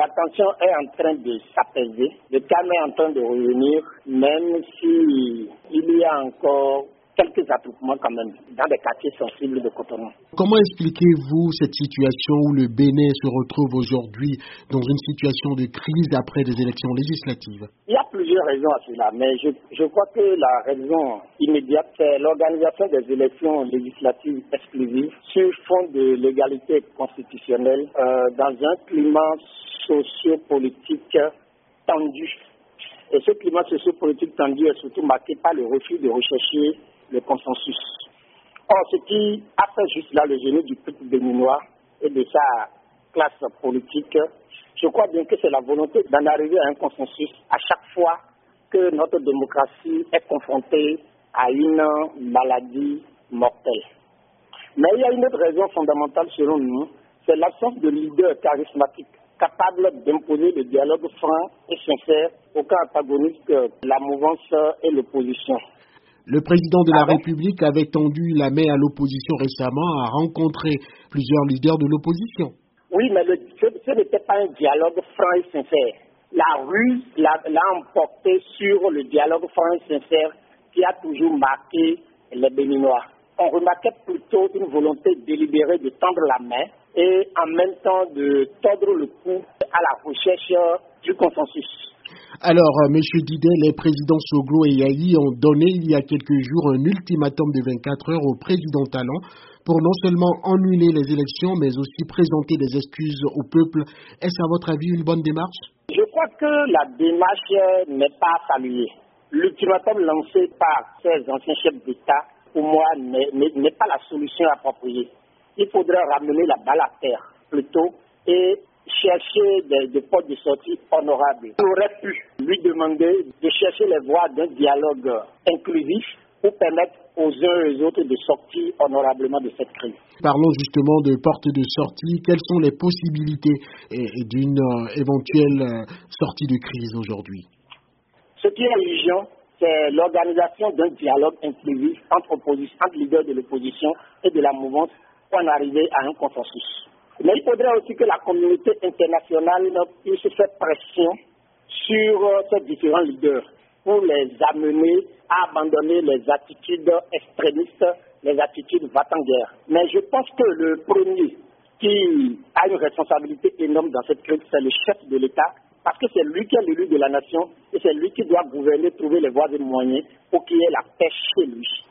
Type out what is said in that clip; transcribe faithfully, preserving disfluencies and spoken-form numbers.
la tension est en train de s'apaiser, le calme est en train de revenir, même si il y a encore quelques attroupements quand même dans des quartiers sensibles de Cotonou. Comment expliquez-vous cette situation où le Bénin se retrouve aujourd'hui dans une situation de crise après des élections législatives? Il y a plusieurs raisons à cela, mais je, je crois que la raison immédiate, c'est l'organisation des élections législatives exclusives sur fond de l'égalité constitutionnelle euh, dans un climat sociopolitique tendu. Et ce climat sociopolitique tendu est surtout marqué par le refus de rechercher le consensus. Or, ce qui a fait juste là le génie du peuple béninois et de sa classe politique, je crois bien que c'est la volonté d'en arriver à un consensus à chaque fois que notre démocratie est confrontée à une maladie mortelle. Mais il y a une autre raison fondamentale selon nous, c'est l'absence de leaders charismatiques capables d'imposer le dialogue franc et sincère aucun antagoniste que la mouvance et l'opposition. Le président de la République avait tendu la main à l'opposition récemment, a rencontré plusieurs leaders de l'opposition. Oui, mais le, ce, ce n'était pas un dialogue franc et sincère. La ruse l'a, l'a emporté sur le dialogue franc et sincère qui a toujours marqué les Béninois. On remarquait plutôt une volonté délibérée de tendre la main et en même temps de tordre le cou à la recherche du consensus. Alors, euh, M. Didet, les présidents Soglo et Yayi ont donné il y a quelques jours un ultimatum de vingt-quatre heures au président Talon pour non seulement annuler les élections, mais aussi présenter des excuses au peuple. Est-ce à votre avis une bonne démarche? Je crois que la démarche n'est pas saluée. L'ultimatum lancé par ces anciens chefs d'État, pour moi, n'est, n'est, n'est pas la solution appropriée. Il faudrait ramener la balle à terre, plutôt, et chercher des, des portes de sortie honorables. On aurait pu lui demander de chercher les voies d'un dialogue inclusif pour permettre aux uns et aux autres de sortir honorablement de cette crise. Parlons justement de portes de sortie. Quelles sont les possibilités d'une euh, éventuelle euh, sortie de crise aujourd'hui? Ce qui est urgent, c'est l'organisation d'un dialogue inclusif entre, entre leaders de l'opposition et de la mouvance pour en arriver à un consensus. Mais il faudrait aussi que la communauté internationale puisse faire pression sur ces différents leaders pour les amener à abandonner les attitudes extrémistes, les attitudes va-t-en-guerre. Mais je pense que le premier qui a une responsabilité énorme dans cette crise, c'est le chef de l'État, parce que c'est lui qui est l'élu de la nation et c'est lui qui doit gouverner, trouver les voies et moyens pour qu'il y ait la paix chez lui.